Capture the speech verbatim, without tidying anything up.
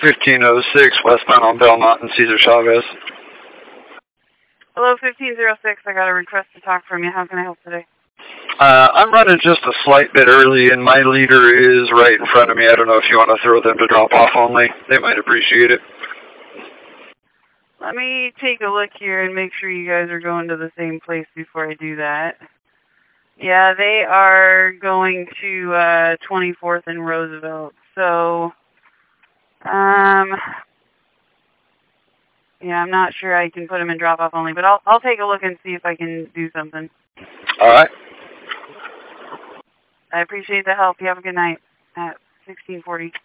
fifteen oh six westbound on Belmont and Cesar Chavez. Hello, fifteen oh six. I got a request to talk from you. How can I help today? Uh, I'm running just a slight bit early, and my leader is right in front of me. I don't know if you want to throw them to drop off only. They might appreciate it. Let me take a look here and make sure you guys are going to the same place before I do that. Yeah, they are going to uh, twenty-fourth and Roosevelt. So, um, yeah, I'm not sure I can put them in drop-off only, but I'll I'll take a look and see if I can do something. All right. I appreciate the help. You have a good night at sixteen forty.